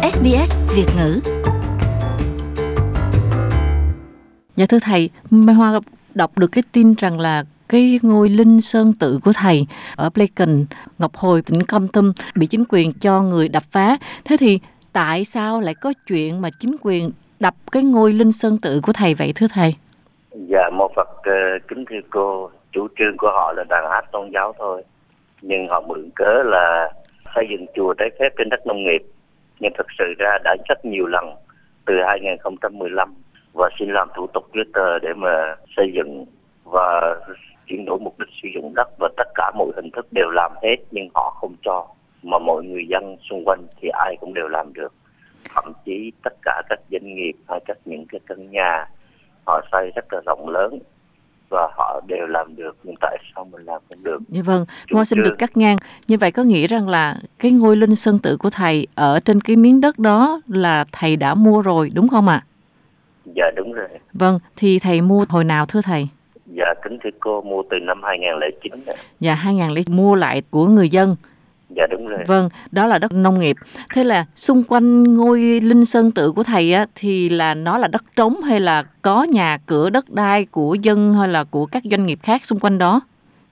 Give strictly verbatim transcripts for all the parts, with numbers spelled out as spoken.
ét bê ét Việt ngữ. Dạ thưa thầy, Mai Hoa đọc được cái tin rằng là cái ngôi Linh Sơn Tự của thầy ở Pleiken, Ngọc Hồi, tỉnh Kon Tum bị chính quyền cho người đập phá. Thế thì tại sao lại có chuyện mà chính quyền đập cái ngôi Linh Sơn Tự của thầy vậy thưa thầy? Dạ, một Phật uh, kính thưa cô, chủ trương của họ là đàn áp tôn giáo thôi. Nhưng họ mượn cớ là xây dựng chùa trái phép trên đất nông nghiệp. Nhưng thực sự ra đã rất nhiều lần từ hai không một lăm và xin làm thủ tục giấy tờ để mà xây dựng và chuyển đổi mục đích sử dụng đất, và tất cả mọi hình thức đều làm hết nhưng họ không cho. Mà mọi người dân xung quanh thì ai cũng đều làm được. Thậm chí tất cả các doanh nghiệp hay các những cái căn nhà họ xây rất là rộng lớn và họ đều làm được, nhưng tại sao mình làm không được? Dạ vâng, Hoa xin được cắt ngang. Như vậy có nghĩa rằng là cái ngôi Linh Sơn Tự của thầy ở trên cái miếng đất đó là thầy đã mua rồi đúng không ạ? À? Dạ đúng rồi. Vâng, thì thầy mua hồi nào thưa thầy? Dạ kính thưa cô, mua từ năm hai không không chín. Dạ hai không không chín mua lại của người dân. Dạ đúng rồi. Vâng, đó là đất nông nghiệp. Thế là xung quanh ngôi Linh Sơn Tự của thầy á, thì là nó là đất trống hay là có nhà cửa đất đai của dân hay là của các doanh nghiệp khác xung quanh đó?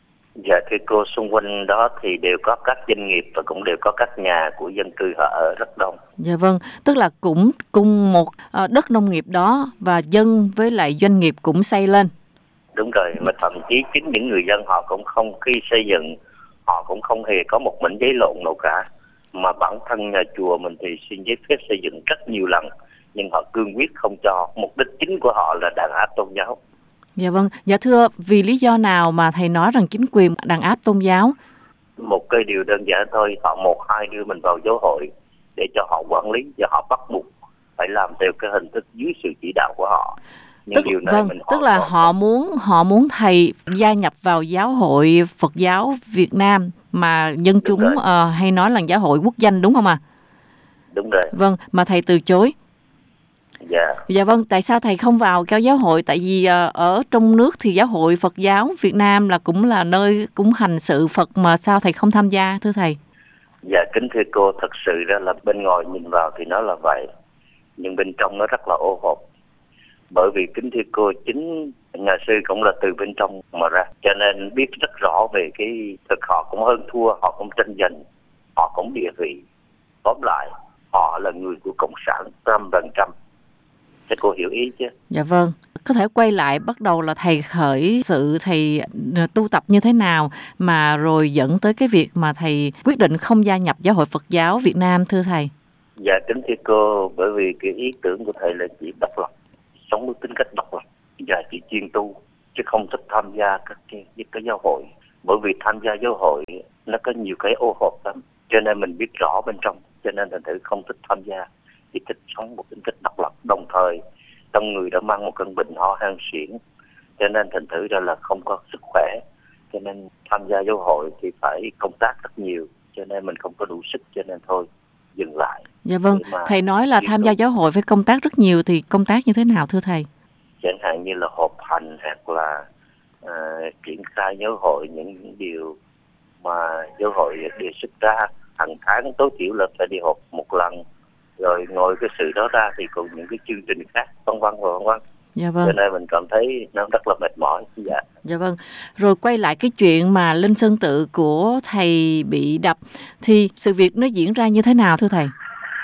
Dạ thưa cô, xung quanh đó thì đều có các doanh nghiệp và cũng đều có các nhà của dân cư họ ở rất đông. Dạ vâng, tức là cũng cùng một đất nông nghiệp đó và dân với lại doanh nghiệp cũng xây lên. Đúng rồi, mà thậm chí chính những người dân họ cũng không, khi xây dựng họ cũng không hề có một mảnh giấy lộn nào cả, mà bản thân nhà chùa mình thì xin giấy phép xây dựng rất nhiều lần nhưng họ cương quyết không cho. Mục đích chính của họ là đàn áp tôn giáo. Dạ vâng, dạ thưa, vì lý do nào mà thầy nói rằng chính quyền đàn áp tôn giáo? Một cái điều đơn giản thôi, họ một hai đưa mình vào giáo hội để cho họ quản lý và họ bắt buộc phải làm theo cái hình thức dưới sự chỉ đạo của họ. Nhưng tức, điều này vâng, mình tức là họ không... muốn họ muốn thầy gia nhập vào giáo hội Phật giáo Việt Nam mà dân chúng uh, hay nói là giáo hội quốc danh đúng không ạ? À? Đúng rồi. Vâng, mà thầy từ chối. Dạ. Dạ vâng, tại sao thầy không vào cái giáo hội? Tại vì uh, ở trong nước thì giáo hội Phật giáo Việt Nam là cũng là nơi cũng hành sự Phật, mà sao thầy không tham gia thưa thầy? Dạ kính thưa cô, thật sự ra là bên ngoài nhìn vào thì nó là vậy, nhưng bên trong nó rất là ô hộp. Bởi vì kính thưa cô, chính nhà sư cũng là từ bên trong mà ra, cho nên biết rất rõ về cái thực. Họ cũng hơn thua, họ cũng tranh giành, họ cũng địa vị. Tóm lại, họ là người của Cộng sản trăm phần trăm. Thế cô hiểu ý chứ? Dạ vâng. Có thể quay lại bắt đầu là thầy khởi sự, thầy tu tập như thế nào mà rồi dẫn tới cái việc mà thầy quyết định không gia nhập giáo hội Phật giáo Việt Nam thưa thầy? Dạ kính thưa cô, bởi vì cái ý tưởng của thầy là chỉ độc lập, sống với tính cách độc lập và chỉ chuyên tu, chứ không thích tham gia các cái, cái giáo hội. Bởi vì tham gia giáo hội nó có nhiều cái ô hộp lắm, cho nên mình biết rõ bên trong, cho nên thành thử không thích tham gia, chỉ thích sống một tính cách độc lập. Đồng thời trong người đã mang một cơn bệnh ho hen suyễn, cho nên thành thử ra là không có sức khỏe, cho nên tham gia giáo hội thì phải công tác rất nhiều, cho nên mình không có đủ sức, cho nên thôi dừng lại. Dạ vâng, thầy nói là tham gia giáo hội phải công tác rất nhiều, thì công tác như thế nào thưa thầy? Chẳng hạn như là họp hành hoặc là uh, triển khai giáo hội những điều mà giáo hội đề xuất ra. Hàng tháng tối thiểu là phải đi họp một lần, rồi ngồi cái sự đó ra thì còn những cái chương trình khác vân vân và vân vân. Dạ vâng. Cho nên mình cảm thấy nó rất là mệt mỏi. Dạ. Dạ vâng. Rồi quay lại cái chuyện mà Linh Sơn Tự của thầy bị đập, thì sự việc nó diễn ra như thế nào thưa thầy?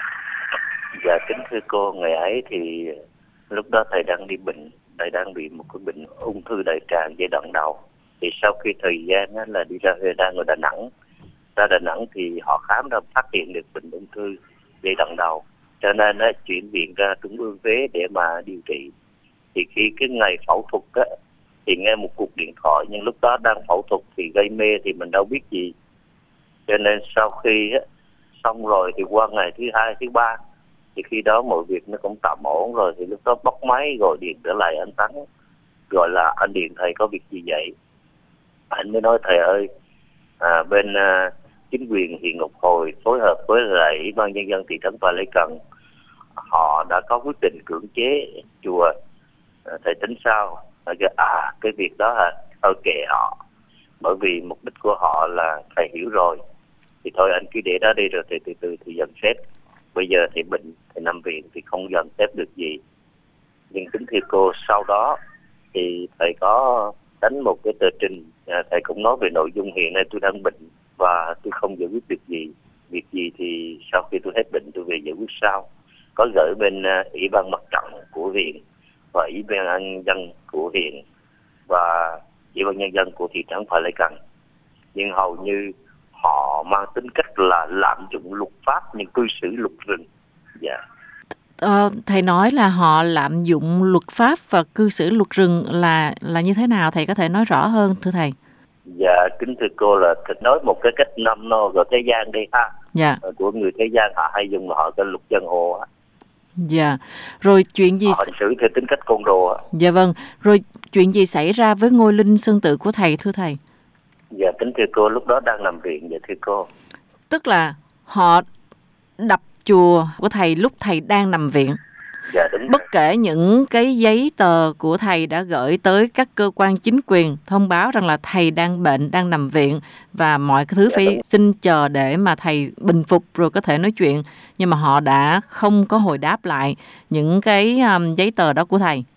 Dạ kính thưa cô, ngày ấy thì lúc đó thầy đang đi bệnh, thầy đang bị một cái bệnh ung thư đại tràng giai đoạn đầu. Thì sau khi thời gian á, là đi ra Huế đang ở Đà Nẵng, ra Đà Nẵng thì họ khám ra phát hiện được bệnh ung thư giai đoạn đầu, cho nên á, chuyển viện ra Trung ương Huế để mà điều trị. Thì khi cái ngày phẫu thuật á, thì nghe một cuộc điện thoại, nhưng lúc đó đang phẫu thuật thì gây mê thì mình đâu biết gì, cho nên sau khi á, xong rồi thì qua ngày thứ hai thứ ba thì khi đó mọi việc nó cũng tạm ổn rồi, thì lúc đó bóc máy gọi điện trở lại anh Tấn, gọi là anh Điện thầy có việc gì vậy? Anh mới nói thầy ơi, à, bên à, chính quyền huyện Ngọc Hồi phối hợp với lại Ủy ban nhân dân thị trấn Pleiken, họ đã có quyết định cưỡng chế chùa. À, thầy tính sao? À cái việc đó hả? Thôi kệ họ, bởi vì mục đích của họ là thầy hiểu rồi, thì thôi anh cứ để đó đi rồi từ từ từ thì dần xét. bây giờ thì bệnh, thì nằm viện thì không dần xếp được gì. Nhưng kính thưa cô, sau đó thì thầy có đánh một cái tờ trình, à, thầy cũng nói về nội dung hiện nay tôi đang bệnh và tôi không giải quyết được gì. Việc gì thì sau khi tôi hết bệnh tôi về giải quyết sau. Có gửi bên uh, Ủy ban Mặt trận của huyện và Ủy ban nhân dân của huyện và Ủy ban nhân dân của thị trấn Phà Lê Cần. Nhưng hầu như họ mang tính cách là lạm dụng luật pháp nhưng cư xử luật rừng. Dạ. Ờ, thầy nói là họ lạm dụng luật pháp và cư xử luật rừng là là như thế nào? Thầy có thể nói rõ hơn thưa thầy? Dạ, kính thưa cô, là nói một cái cách năm no rồi thế gian đi ha. Dạ. Của người thế gian họ hay dùng là họ cái luật giang hồ á. Dạ. Rồi chuyện gì? Họ hành xử theo tính cách côn đồ á. Dạ vâng. Rồi chuyện gì xảy ra với ngôi linh sơn tự của thầy thưa thầy? Dạ, kính thưa cô, lúc đó đang nằm viện. Dạ thưa cô. Tức là họ đập chùa của thầy lúc thầy đang nằm viện. Dạ đúng. Bất kể những cái giấy tờ của thầy đã gửi tới các cơ quan chính quyền thông báo rằng là thầy đang bệnh, đang nằm viện và mọi cái thứ Dạ, phải đúng. xin chờ để mà thầy bình phục rồi có thể nói chuyện. Nhưng mà họ đã không có hồi đáp lại những cái um, giấy tờ đó của thầy.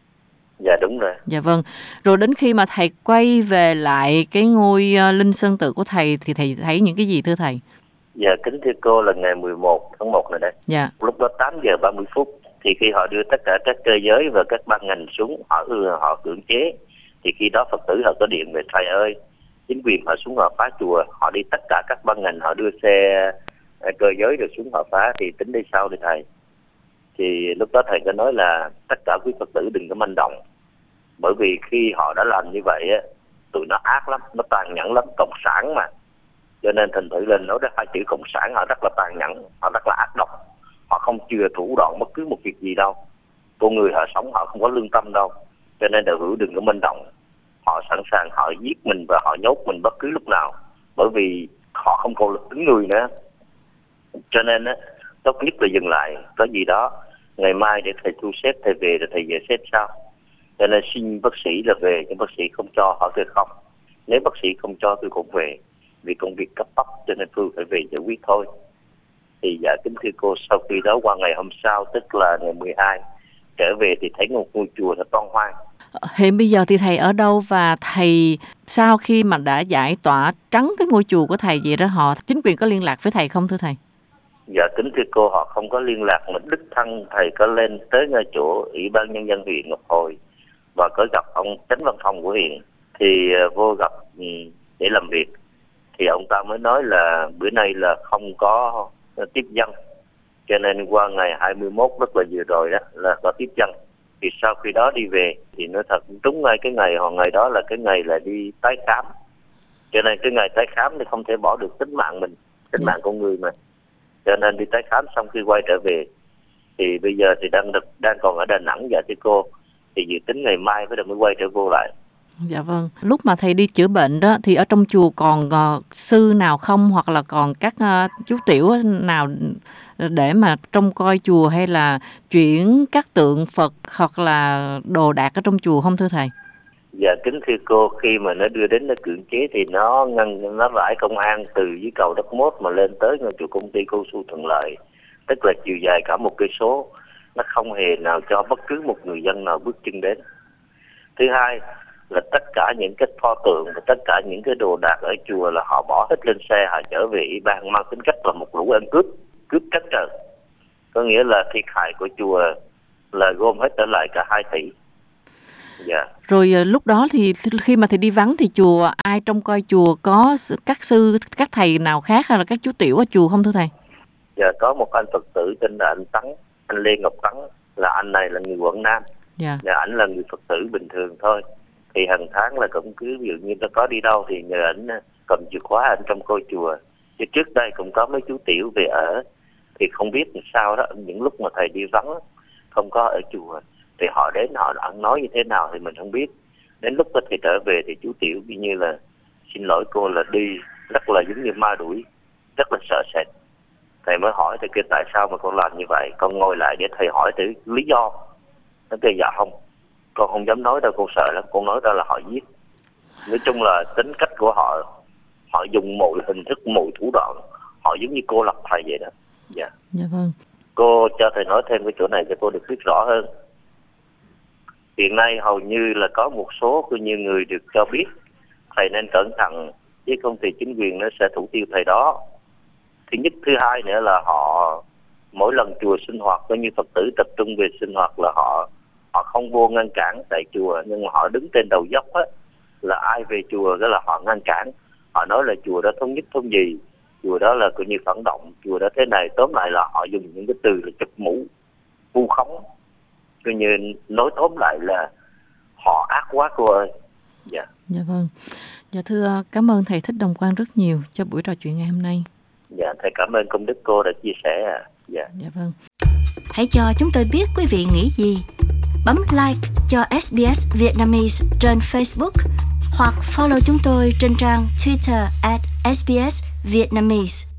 Dạ đúng rồi. Dạ vâng. Rồi đến khi mà thầy quay về lại cái ngôi uh, linh sơn tự của thầy thì thầy thấy những cái gì thưa thầy? Dạ kính thưa cô, là ngày mười một tháng một này đây. Dạ. Lúc đó tám giờ ba mươi phút thì khi họ đưa tất cả các cơ giới và các ban ngành xuống, họ ưa họ cưỡng chế, thì khi đó Phật tử họ có điện về: thầy ơi, chính quyền họ xuống họ phá chùa. Họ đi tất cả các ban ngành, họ đưa xe cơ giới rồi xuống họ phá, thì tính đi sau đi thầy. Thì lúc đó thầy có nói là tất cả quý Phật tử đừng có manh động, bởi vì khi họ đã làm như vậy á, tụi nó ác lắm, nó tàn nhẫn lắm, cộng sản mà. Cho nên thành thử lên nói ra hai chữ cộng sản, họ rất là tàn nhẫn, họ rất là ác độc. Họ không chừa thủ đoạn bất cứ một việc gì đâu. Con người họ sống họ không có lương tâm đâu. Cho nên đạo hữu đừng có manh động. Họ sẵn sàng họ giết mình và họ nhốt mình bất cứ lúc nào, bởi vì họ không còn lực tính người nữa. Cho nên á, tốt nhất là dừng lại. Có gì đó ngày mai để thầy thu xếp, thầy về rồi thầy về xếp sau. Cho nên xin bác sĩ là về, nhưng bác sĩ không cho, hỏi tôi không. Nếu bác sĩ không cho tôi cũng về, vì công việc cấp bách cho nên tôi phải về giải quyết thôi. Thì dạ kính thưa cô, sau khi đó qua ngày hôm sau, tức là ngày mười hai, trở về thì thấy một ngôi chùa nó toan hoang. Hiện bây giờ thì thầy ở đâu, và thầy sau khi mà đã giải tỏa trắng cái ngôi chùa của thầy vậy đó, họ chính quyền có liên lạc với thầy không thưa thầy? Dạ kính thưa cô, họ không có liên lạc, mà đích thân thầy có lên tới ngay chỗ Ủy ban Nhân dân huyện Ngọc Hồi và có gặp ông chánh văn phòng của huyện, thì vô gặp để làm việc. Thì ông ta mới nói là bữa nay là không có tiếp dân, cho nên qua ngày hai mươi mốt rất là vừa rồi đó là có tiếp dân. Thì sau khi đó đi về thì nói thật đúng ngay cái ngày hoặc ngày đó là cái ngày là đi tái khám, cho nên cái ngày tái khám thì không thể bỏ được tính mạng mình, tính mạng con người mà, cho nên đi tái khám xong khi quay trở về thì bây giờ thì đang được đang còn ở Đà Nẵng. Dạ thưa cô, thì dự tính ngày mai mới được mới quay trở vô lại. Dạ vâng. Lúc mà thầy đi chữa bệnh đó thì ở trong chùa còn uh, sư nào không, hoặc là còn các uh, chú tiểu nào để mà trông coi chùa, hay là chuyển các tượng Phật hoặc là đồ đạc ở trong chùa không thưa thầy? Dạ kính thưa cô, khi mà nó đưa đến nó cưỡng chế thì nó ngăn nó rải công an từ dưới cầu Đất Mốt mà lên tới ngay chỗ công ty Cao Su Thuận Lợi, tức là chiều dài cả một cây số, nó không hề nào cho bất cứ một người dân nào bước chân đến. Thứ hai là tất cả những cái pho tượng và tất cả những cái đồ đạc ở chùa là họ bỏ hết lên xe, họ trở về ủy ban, mang tính cách là một lũ ăn cướp, cướp trắng trợn. Có nghĩa là thiệt hại của chùa là gom hết trở lại cả hai tỷ. Dạ. Rồi lúc đó thì khi mà thầy đi vắng thì chùa ai trông coi chùa, có các sư, các thầy nào khác hay là các chú tiểu ở chùa không thưa thầy? Dạ có một anh Phật tử tên là anh Tấn, anh Lê Ngọc Tấn, là anh này là người Quảng Nam. Dạ. Dạ ảnh là người Phật tử bình thường thôi. Thì hàng tháng là cũng cứ ví dụ như nó có đi đâu thì nhờ ảnh cầm chìa khóa ảnh trong coi chùa. Chứ trước đây cũng có mấy chú tiểu về ở, thì không biết làm sao đó, những lúc mà thầy đi vắng không có ở chùa thì họ đến họ ăn nói như thế nào thì mình không biết. Đến lúc đó thầy trở về thì chú tiểu như như là xin lỗi cô là đi rất là giống như ma đuổi, rất là sợ sệt. Thầy mới hỏi thầy kêu tại sao mà con làm như vậy, con ngồi lại để thầy hỏi thử lý do. Nó kêu dạ không, con không dám nói đâu, con sợ lắm, con nói ra là họ giết. Nói chung là tính cách của họ, họ dùng mọi hình thức, mọi thủ đoạn, họ giống như cô lập thầy vậy đó. Dạ. Dạ vâng. Cô cho thầy nói thêm cái chỗ này cho cô được biết rõ hơn. Hiện nay hầu như là có một số của như người được cho biết thầy nên cẩn thận với công ty chính quyền nó sẽ thủ tiêu thầy đó. Thứ nhất, thứ hai nữa là họ mỗi lần chùa sinh hoạt coi như Phật tử tập trung về sinh hoạt là họ họ không vô ngăn cản tại chùa, nhưng mà họ đứng trên đầu dốc á, là ai về chùa đó là họ ngăn cản. Họ nói là chùa đó thống nhất thống gì, chùa đó là coi như phản động, chùa đó thế này. Tóm lại là họ dùng những cái từ là chụp mũ, vu khống, coi như nói tóm lại là họ ác quá cô ơi. Dạ. Dạ vâng. Dạ thưa, cảm ơn thầy Thích Đồng Quang rất nhiều cho buổi trò chuyện ngày hôm nay. Dạ, thầy cảm ơn công đức cô đã chia sẻ. À. Dạ. Dạ vâng. Hãy cho chúng tôi biết quý vị nghĩ gì. Bấm like cho ét bê ét Vietnamese trên Facebook hoặc follow chúng tôi trên trang Twitter at ét bê ét Vietnamese.